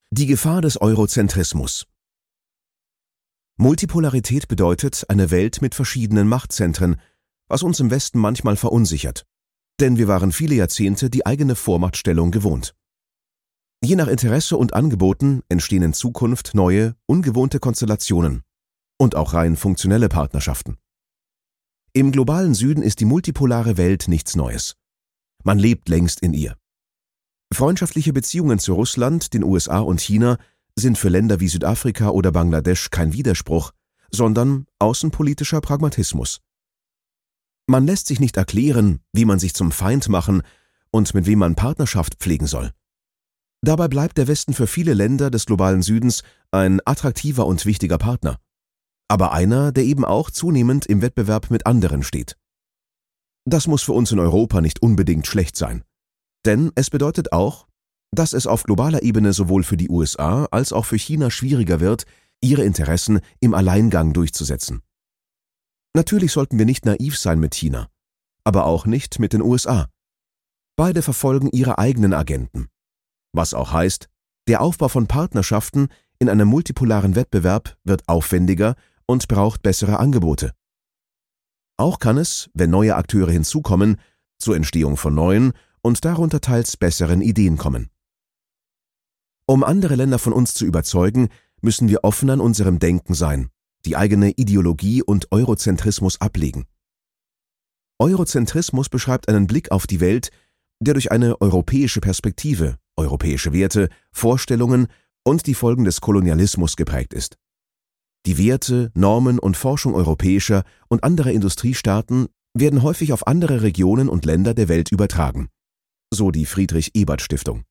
Die Gefahr des Eurozentrismus. Multipolarität bedeutet eine Welt mit verschiedenen Machtzentren, was uns im Westen manchmal verunsichert. Denn wir waren viele Jahrzehnte die eigene Vormachtstellung gewohnt. Je nach Interesse und Angeboten entstehen in Zukunft neue, ungewohnte Konstellationen und auch rein funktionelle Partnerschaften. Im globalen Süden ist die multipolare Welt nichts Neues. Man lebt längst in ihr. Freundschaftliche Beziehungen zu Russland, den USA und China sind für Länder wie Südafrika oder Bangladesch kein Widerspruch, sondern außenpolitischer Pragmatismus. Man lässt sich nicht erklären, wie man sich zum Feind machen und mit wem man Partnerschaft pflegen soll. Dabei bleibt der Westen für viele Länder des globalen Südens ein attraktiver und wichtiger Partner, aber einer, der eben auch zunehmend im Wettbewerb mit anderen steht. Das muss für uns in Europa nicht unbedingt schlecht sein. Denn es bedeutet auch, dass es auf globaler Ebene sowohl für die USA als auch für China schwieriger wird, ihre Interessen im Alleingang durchzusetzen. Natürlich sollten wir nicht naiv sein mit China, aber auch nicht mit den USA. Beide verfolgen ihre eigenen Agenden. Was auch heißt, der Aufbau von Partnerschaften in einem multipolaren Wettbewerb wird aufwendiger und braucht bessere Angebote. Auch kann es, wenn neue Akteure hinzukommen, zur Entstehung von neuen und darunter teils besseren Ideen kommen. Um andere Länder von uns zu überzeugen, müssen wir offen an unserem Denken sein, die eigene Ideologie und Eurozentrismus ablegen. Eurozentrismus beschreibt einen Blick auf die Welt, der durch eine europäische Perspektive, europäische Werte, Vorstellungen und die Folgen des Kolonialismus geprägt ist. Die Werte, Normen und Forschung europäischer und anderer Industriestaaten werden häufig auf andere Regionen und Länder der Welt übertragen. So die Friedrich-Ebert-Stiftung.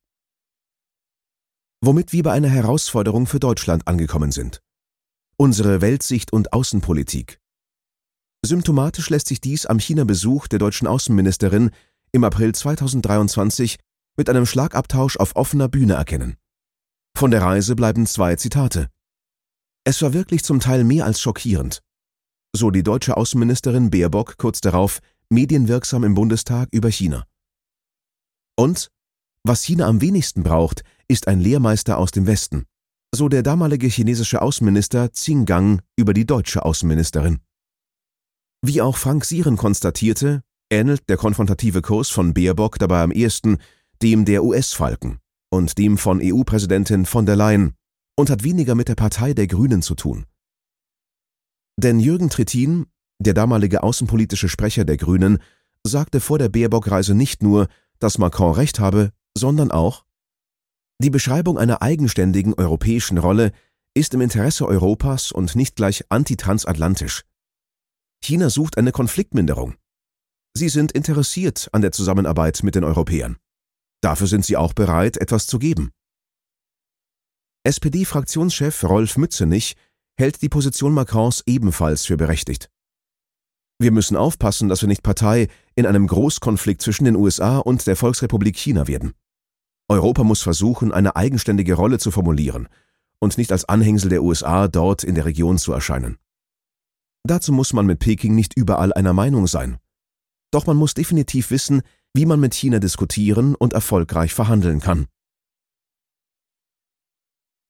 Womit wir bei einer Herausforderung für Deutschland angekommen sind. Unsere Weltsicht und Außenpolitik. Symptomatisch lässt sich dies am China-Besuch der deutschen Außenministerin im April 2023 mit einem Schlagabtausch auf offener Bühne erkennen. Von der Reise bleiben 2 Zitate. Es war wirklich zum Teil mehr als schockierend. So die deutsche Außenministerin Baerbock kurz darauf medienwirksam im Bundestag über China. Und, was China am wenigsten braucht, ist ein Lehrmeister aus dem Westen, so der damalige chinesische Außenminister Qin Gang über die deutsche Außenministerin. Wie auch Frank Sieren konstatierte, ähnelt der konfrontative Kurs von Baerbock dabei am ehesten dem der US-Falken und dem von EU-Präsidentin von der Leyen und hat weniger mit der Partei der Grünen zu tun. Denn Jürgen Trittin, der damalige außenpolitische Sprecher der Grünen, sagte vor der Baerbock-Reise nicht nur, dass Macron recht habe, sondern auch: Die Beschreibung einer eigenständigen europäischen Rolle ist im Interesse Europas und nicht gleich antitransatlantisch. China sucht eine Konfliktminderung. Sie sind interessiert an der Zusammenarbeit mit den Europäern. Dafür sind sie auch bereit, etwas zu geben. SPD-Fraktionschef Rolf Mützenich hält die Position Macrons ebenfalls für berechtigt. Wir müssen aufpassen, dass wir nicht Partei in einem Großkonflikt zwischen den USA und der Volksrepublik China werden. Europa muss versuchen, eine eigenständige Rolle zu formulieren und nicht als Anhängsel der USA dort in der Region zu erscheinen. Dazu muss man mit Peking nicht überall einer Meinung sein. Doch man muss definitiv wissen, wie man mit China diskutieren und erfolgreich verhandeln kann.